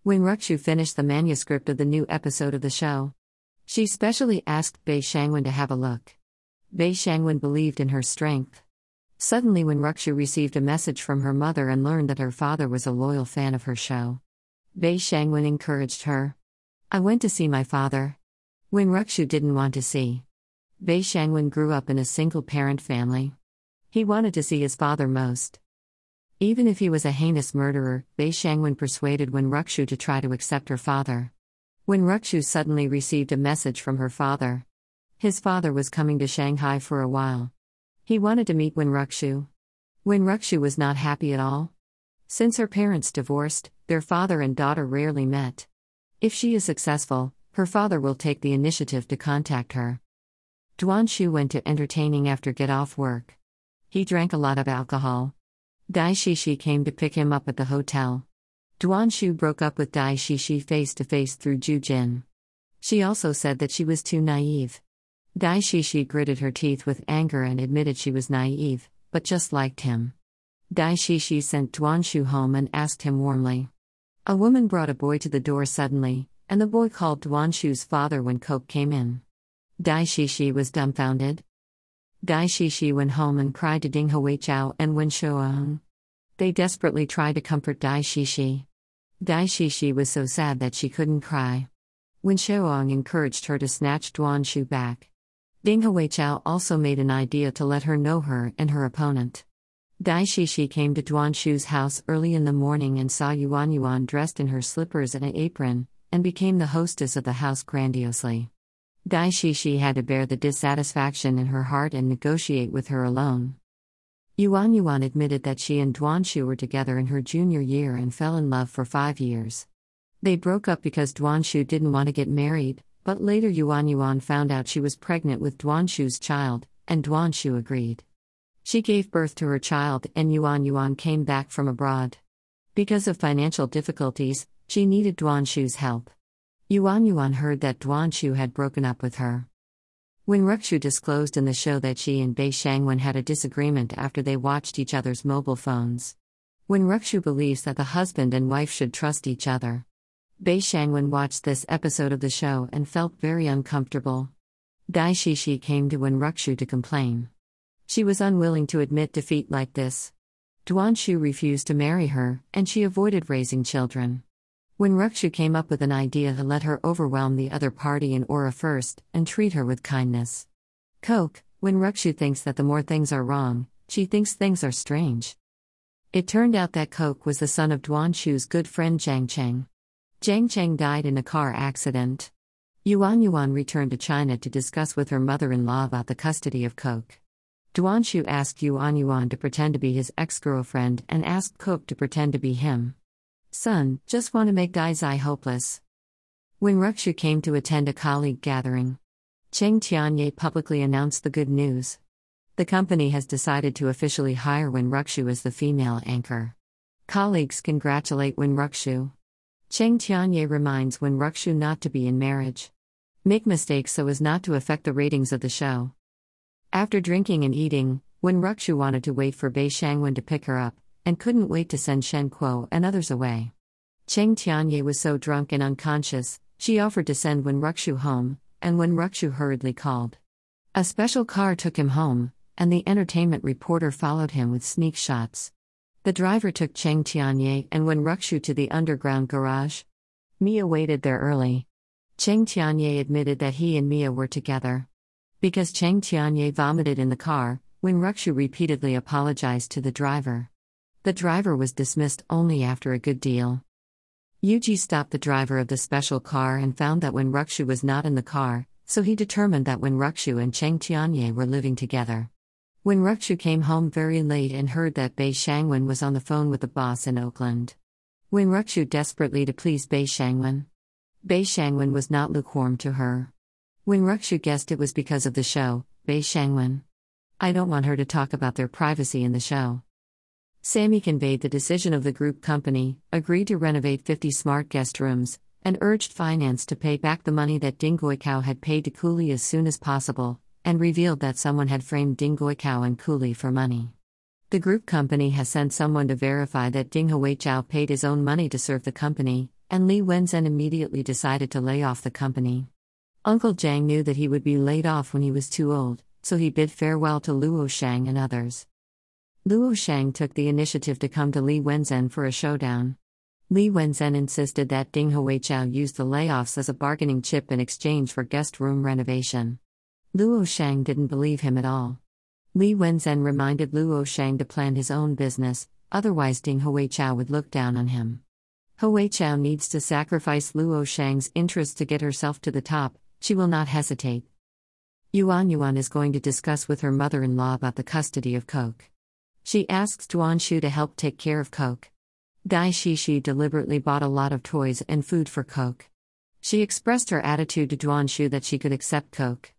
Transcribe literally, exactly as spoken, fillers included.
When Rukshu finished the manuscript of the new episode of the show, she specially asked Bei Shangwen to have a look. Bei Shangwen believed in her strength. Suddenly, when Rukshu received a message from her mother and learned that her father was a loyal fan of her show, Bei Shangwen encouraged her. I went to see my father. When Rukshu didn't want to see. Bei Shangwen grew up in a single-parent family. He wanted to see his father most. Even if he was a heinous murderer, Bei Shangwen persuaded Wen Rukshu to try to accept her father. Wen Rukshu suddenly received a message from her father. His father was coming to Shanghai for a while. He wanted to meet Wen Rukshu. Wen Rukshu was not happy at all. Since her parents divorced, their father and daughter rarely met. If she is successful, her father will take the initiative to contact her. Duan Shu went to entertaining after get off work. He drank a lot of alcohol. Dai Shishi came to pick him up at the hotel. Duan Shu broke up with Dai Shishi face to face through Ju Jin. She also said that she was too naive. Dai Shishi gritted her teeth with anger and admitted she was naive, but just liked him. Dai Shishi sent Duan Shu home and asked him warmly. A woman brought a boy to the door suddenly, and the boy called Duan Shu's father when Coke came in. Dai Shishi was dumbfounded. Dai Shishi went home and cried to Ding Huichao and Wen Shuang. They desperately tried to comfort Dai Shishi. Dai Shishi was so sad that she couldn't cry. Wen Shuang encouraged her to snatch Duan Shu back. Ding Huichao also made an idea to let her know her and her opponent. Dai Shishi came to Duan Shu's house early in the morning and saw Yuan Yuan dressed in her slippers and an apron, and became the hostess of the house grandiosely. Dai Shishi had to bear the dissatisfaction in her heart and negotiate with her alone. Yuan Yuan admitted that she and Duan Shu were together in her junior year and fell in love for five years. They broke up because Duan Shu didn't want to get married, but later Yuan Yuan found out she was pregnant with Duan Shu's child, and Duan Shu agreed. She gave birth to her child and Yuan Yuan came back from abroad. Because of financial difficulties, she needed Duan Shu's help. Yuan Yuan heard that Duan Shu had broken up with her. When Rukshu disclosed in the show that she and Bei Shangwen had a disagreement after they watched each other's mobile phones. When Rukshu believes that the husband and wife should trust each other. Bei Shangwen watched this episode of the show and felt very uncomfortable. Dai Shishi came to Wen Rukshu to complain. She was unwilling to admit defeat like this. Duan Shu refused to marry her, and she avoided raising children. When Rukshu came up with an idea to let her overwhelm the other party in aura first, and treat her with kindness. Coke, when Rukshu thinks that the more things are wrong, she thinks things are strange. It turned out that Coke was the son of Duan Shu's good friend Jiang Cheng. Jiang Cheng died in a car accident. Yuan Yuan returned to China to discuss with her mother-in-law about the custody of Coke. Duan Shu asked Yuan Yuan to pretend to be his ex-girlfriend and asked Coke to pretend to be him. Son, just want to make Dai Zai hopeless. When Rukshu came to attend a colleague gathering, Cheng Tianye publicly announced the good news. The company has decided to officially hire Wen Rukshu as the female anchor. Colleagues congratulate Wen Rukshu. Cheng Tianye reminds Wen Rukshu not to be in marriage. Make mistakes so as not to affect the ratings of the show. After drinking and eating, Wen Rukshu wanted to wait for Bei Shangwen to pick her up, and couldn't wait to send Shen Kuo and others away. Cheng Tianye was so drunk and unconscious, she offered to send Wen Rukshu home, and Wen Rukshu hurriedly called. A special car took him home, and the entertainment reporter followed him with sneak shots. The driver took Cheng Tianye and Wen Rukshu to the underground garage. Mia waited there early. Cheng Tianye admitted that he and Mia were together. Because Cheng Tianye vomited in the car, Wen Rukshu repeatedly apologized to the driver. The driver was dismissed only after a good deal. Yuji stopped the driver of the special car and found that Wen Rukshu was not in the car, so he determined that Wen Rukshu and Cheng Tianye were living together. Wen Rukshu came home very late and heard that Bei Shangwen was on the phone with the boss in Oakland. Wen Rukshu desperately to please Bei Shangwen. Bei Shangwen was not lukewarm to her. Wen Rukshu guessed it was because of the show, Bei Shangwen. I don't want her to talk about their privacy in the show. Sammy conveyed the decision of the group company, agreed to renovate fifty smart guest rooms, and urged finance to pay back the money that Ding Guikao had paid to Cooley as soon as possible, and revealed that someone had framed Ding Guikao and Cooley for money. The group company has sent someone to verify that Ding Huichao paid his own money to serve the company, and Li Wenzhen immediately decided to lay off the company. Uncle Jiang knew that he would be laid off when he was too old, so he bid farewell to Luo Shang and others. Luo Shang took the initiative to come to Li Wenzhen for a showdown. Li Wenzhen insisted that Ding Huichao use the layoffs as a bargaining chip in exchange for guest room renovation. Luo Shang didn't believe him at all. Li Wenzhen reminded Luo Shang to plan his own business, otherwise Ding Huichao would look down on him. Huichao needs to sacrifice Luo Shang's interest to get herself to the top, she will not hesitate. Yuan Yuan is going to discuss with her mother-in-law about the custody of Coke. She asks Duan Shu to help take care of Coke. Dai Shishi deliberately bought a lot of toys and food for Coke. She expressed her attitude to Duan Shu that she could accept Coke.